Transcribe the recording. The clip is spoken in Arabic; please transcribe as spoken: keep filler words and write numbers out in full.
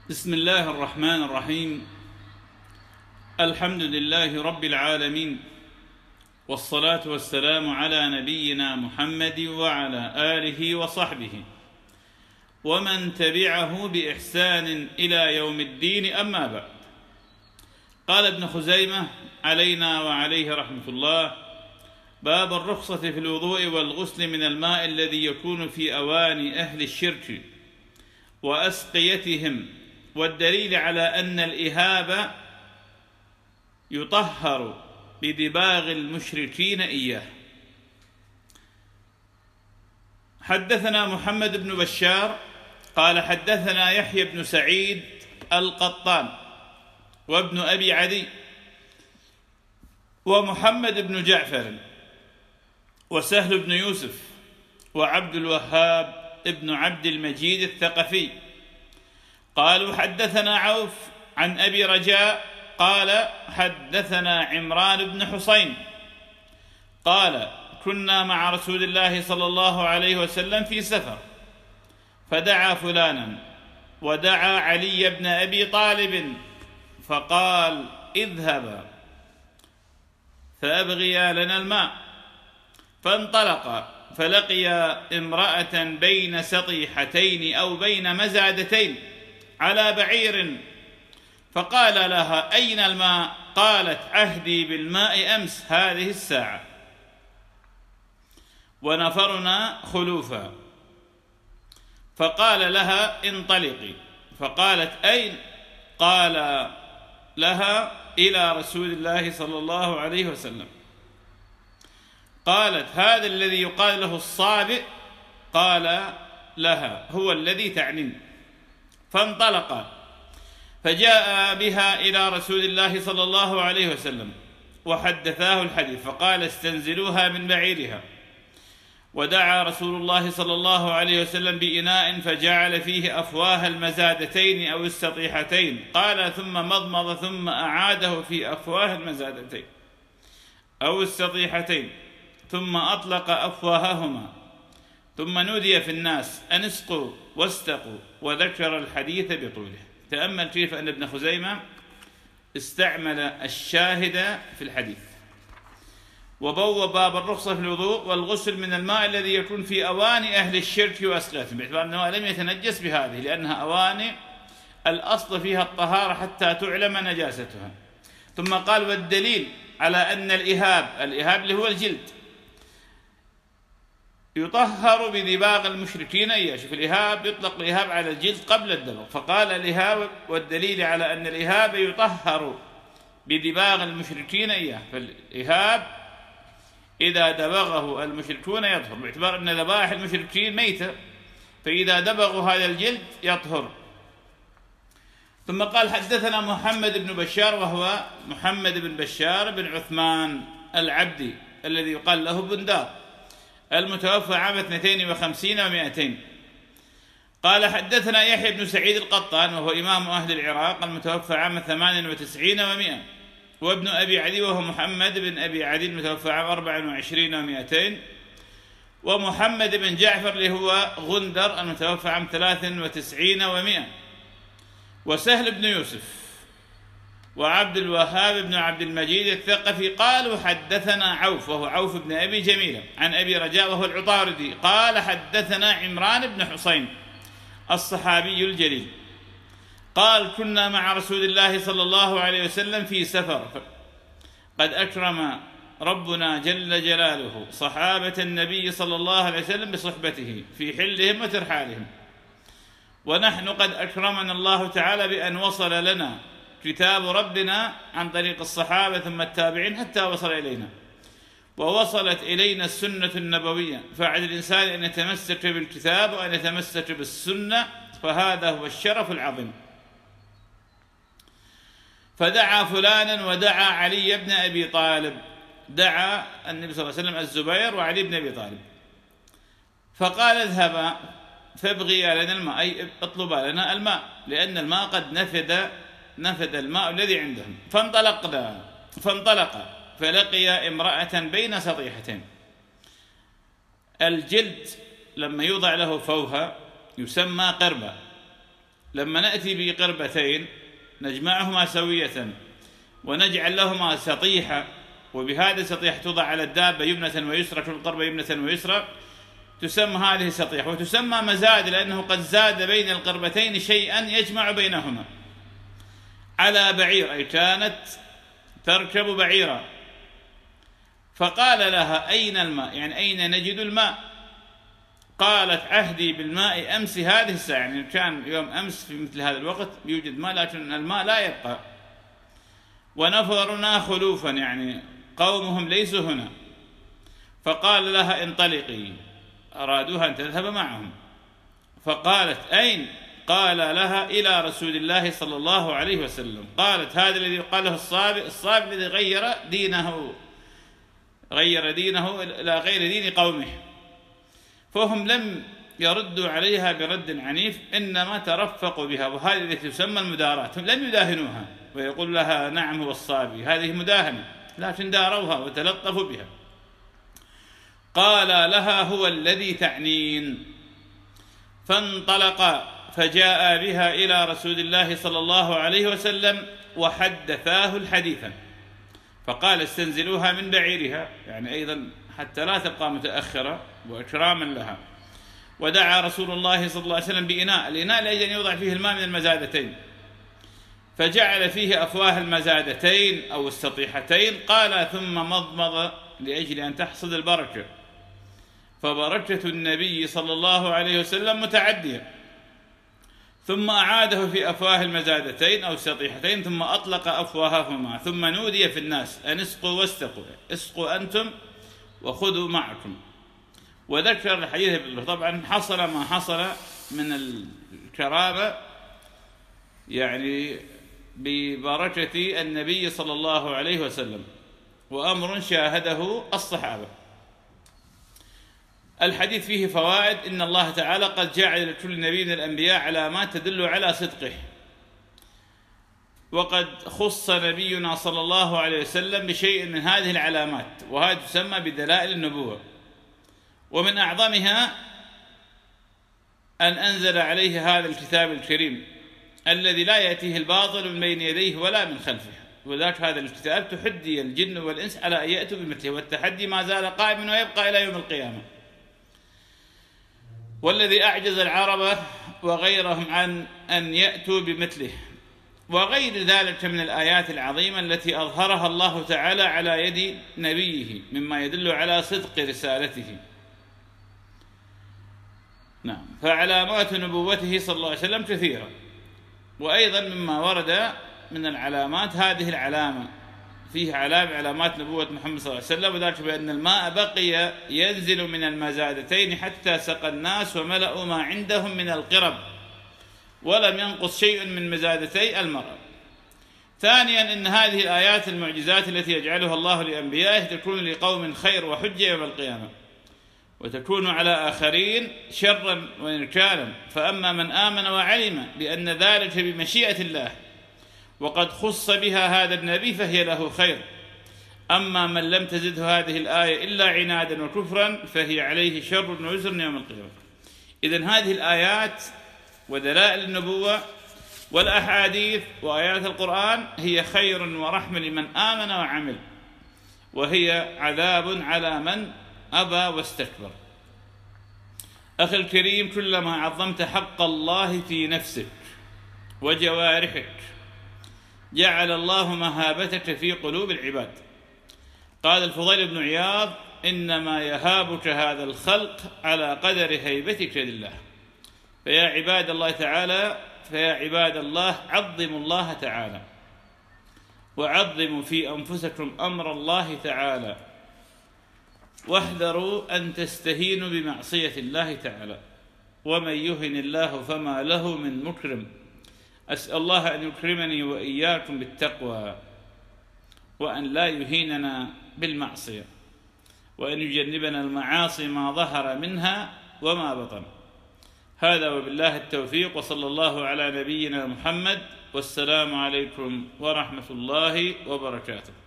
بسم الله الرحمن الرحيم. الحمد لله رب العالمين، والصلاة والسلام على نبينا محمد وعلى آله وصحبه ومن تبعه بإحسان إلى يوم الدين، أما بعد. قال ابن خزيمة علينا وعليه رحمة الله: باب الرخصة في الوضوء والغسل من الماء الذي يكون في أواني أهل الشرك وأسقيتهم، والدليل على أن الإهاب يطهر بدباغ المشركين إياه. حدثنا محمد بن بشار قال حدثنا يحيى بن سعيد القطان وابن أبي عدي ومحمد بن جعفر وسهل بن يوسف وعبد الوهاب ابن عبد المجيد الثقفي قالوا حدثنا عوف عن أبي رجاء قال حدثنا عمران بن حسين قال كنا مع رسول الله صلى الله عليه وسلم في سفر، فدعا فلانا ودعا علي بن أبي طالب فقال: اذهبا فأبغيا لنا الماء. فانطلقا فلقيا امرأة بين سطيحتين أو بين مزادتين على بعير، فقال لها: أين الماء؟ قالت: عهدي بالماء أمس هذه الساعة، ونفرنا خلوفا. فقال لها: انطلقي. فقالت: أين؟ قال لها: إلى رسول الله صلى الله عليه وسلم. قالت: هذا الذي يقال له الصابئ؟ قال لها: هو الذي تعنين. فانطلقا فجاء بها إلى رسول الله صلى الله عليه وسلم وحدثاه الحديث، فقال: استنزلوها من بعيرها. ودعا رسول الله صلى الله عليه وسلم بإناء فجعل فيه أفواه المزادتين أو السطيحتين، قال: ثم مضمض ثم أعاده في أفواه المزادتين أو السطيحتين، ثم أطلق أفواههما، ثم نودي في الناس أن اسقوا واستقوا، وذكر الحديث بطوله. تأمل كيف أن ابن خزيمة استعمل الشاهد في الحديث، وبوب باب الرخصة في الوضوء والغسل من الماء الذي يكون في أواني أهل الشرك وأسقيتهم، باعتبار أنه لم يتنجس بهذه، لأنها أواني الأصل فيها الطهارة حتى تعلم نجاستها. ثم قال: والدليل على أن الإهاب، الإهاب اللي هو الجلد، يطهر بدباغ المشركين إياه. شوف، الإهاب يطلق الإهاب على الجلد قبل الدبغ، فقال الإهاب والدليل على أن الإهاب يطهر بدباغ المشركين إياه. فالإهاب إذا دبغه المشركون يطهر، باعتبار أن ذبائح المشركين ميتة، فإذا دبغوا هذا الجلد يطهر. ثم قال: حدثنا محمد بن بشار، وهو محمد بن بشار بن عثمان العبدي الذي يقال له بندار، المتوفى عام اثنتين وخمسين ومائتين. قال: حدثنا يحيى بن سعيد القطان، وهو إمام أهل العراق، المتوفى عام ثمان وتسعين ومائة. وابن أبي عدي، وهو محمد بن أبي عدي، المتوفى عام أربع وعشرين ومائتين. ومحمد بن جعفر اللي هو غندر، المتوفى عام ثلاث وتسعين ومائة. وسهل بن يوسف وعبد الوهاب بن عبد المجيد الثقفي قالوا حدثنا عوف، وهو عوف بن أبي جميلة، عن أبي رجاء وهو العطاردي قال حدثنا عمران بن حسين الصحابي الجليل قال: كنا مع رسول الله صلى الله عليه وسلم في سفر، قد أكرم ربنا جل جلاله صحابة النبي صلى الله عليه وسلم بصحبته في حلهم وترحالهم، ونحن قد أكرمنا الله تعالى بأن وصل لنا كتاب ربنا عن طريق الصحابة ثم التابعين حتى وصل إلينا، ووصلت إلينا السنة النبوية، فعلى الإنسان أن يتمسك بالكتاب وأن يتمسك بالسنة، فهذا هو الشرف العظيم. فدعا فلانا ودعا علي بن أبي طالب، دعا النبي صلى الله عليه وسلم الزبير وعلي بن أبي طالب، فقال: اذهبا فابغيا لنا الماء، أي اطلبا لنا الماء، لأن الماء قد نفد نفد الماء الذي عندهم. فانطلقنا فانطلق فلقي امرأة بين سطيحتين. الجلد لما يوضع له فوهة يسمى قربة، لما نأتي بقربتين نجمعهما سوية ونجعل لهما سطيحة، وبهذا السطيح توضع على الدابة يمنة ويسرى، كل قربة يمنة ويسرى، تسمى هذه السطيحة، وتسمى مزاد لأنه قد زاد بين القربتين شيئا يجمع بينهما. على بعير، أي كانت تركب بعيرا، فقال لها أين الماء؟ يعني أين نجد الماء؟ قالت عهدي بالماء أمس هذه الساعة، يعني كان يوم أمس في مثل هذا الوقت يوجد ماء، لكن الماء لا يبقى. ونفرنا خلوفا، يعني قومهم ليسوا هنا. فقال لها انطلقي، أرادوها أن تذهب معهم. فقالت أين؟ قال لها إلى رسول الله صلى الله عليه وسلم. قالت هذا الذي قاله الصابئ، الصابئ الذي غير دينه غير دينه إلى غير دين قومه. فهم لم يردوا عليها برد عنيف، إنما ترفقوا بها، وهذه التي تسمى المداراة. لم يداهنوها ويقول لها نعم هو الصابئ، هذه مداهنة، لكن داروها وتلطفوا بها. قال لها هو الذي تعنين. فانطلقا فجاء بها إلى رسول الله صلى الله عليه وسلم وحدثاه الحديث، فقال استنزلوها من بعيرها، يعني أيضا حتى لا تبقى متأخرة وإكراما لها. ودعا رسول الله صلى الله عليه وسلم بإناء، الإناء لأجل يوضع فيه الماء من المزادتين، فجعل فيه أفواه المزادتين أو السطيحتين. قال ثم مضمض لأجل أن تحصد البركة، فبركة النبي صلى الله عليه وسلم متعدية. ثم أعاده في أفواه المزادتين أو السطيحتين، ثم أطلق أفواههما، ثم نودي في الناس أن اسقوا واستقوا، اسقوا أنتم وخذوا معكم. وذكر الحديث، طبعا حصل ما حصل من الكرامة يعني ببركة النبي صلى الله عليه وسلم، وأمر شاهده الصحابة. الحديث فيه فوائد. إن الله تعالى قد جعل لكل نبي من الأنبياء علامات تدل على صدقه، وقد خص نبينا صلى الله عليه وسلم بشيء من هذه العلامات، وهذه تسمى بدلائل النبوة. ومن أعظمها أن أنزل عليه هذا الكتاب الكريم الذي لا يأتيه الباطل من بين يديه ولا من خلفه. وذاك هذا الكتاب تحدي الجن والإنس على أن يأتوا بمثله، والتحدي ما زال قائما ويبقى إلى يوم القيامة. والذي أعجز العرب وغيرهم عن أن يأتوا بمثله، وغير ذلك من الآيات العظيمة التي أظهرها الله تعالى على يد نبيه مما يدل على صدق رسالته. نعم. فعلامات نبوته صلى الله عليه وسلم كثيرة، وأيضا مما ورد من العلامات هذه العلامة، فيه علامة علامات نبوة محمد صلى الله عليه وسلم، وذلك بأن الماء بقي ينزل من المزادتين حتى سقى الناس وملأوا ما عندهم من القرب، ولم ينقص شيء من مزادتي المرأة. ثانيا، إن هذه الآيات المعجزات التي يجعلها الله لأنبيائه تكون لقوم خير وحجة يوم القيامة، وتكون على آخرين شرا وإنكالا. فأما من آمن وعلم بأن ذلك بمشيئة الله وقد خص بها هذا النبي فهي له خير. أما من لم تزده هذه الآية إلا عنادا وكفرا فهي عليه شر ووزر يوم القيامة. إذن هذه الآيات ودلائل النبوة والأحاديث وآيات القرآن هي خير ورحمة لمن آمن وعمل، وهي عذاب على من أبى واستكبر. أخي الكريم، كلما عظمت حق الله في نفسك وجوارحك جعل الله مهابتك في قلوب العباد. قال الفضيل بن عياض: إنما يهابك هذا الخلق على قدر هيبتك لله. فيا عباد الله تعالى فيا عباد الله عظموا الله تعالى، وعظموا في أنفسكم أمر الله تعالى، واحذروا أن تستهينوا بمعصية الله تعالى. ومن يهن الله فما له من مكرم. أسأل الله أن يكرمني وإياكم بالتقوى، وأن لا يهيننا بالمعصية، وأن يجنبنا المعاصي ما ظهر منها وما بطن. هذا وبالله التوفيق، وصلى الله على نبينا محمد، والسلام عليكم ورحمة الله وبركاته.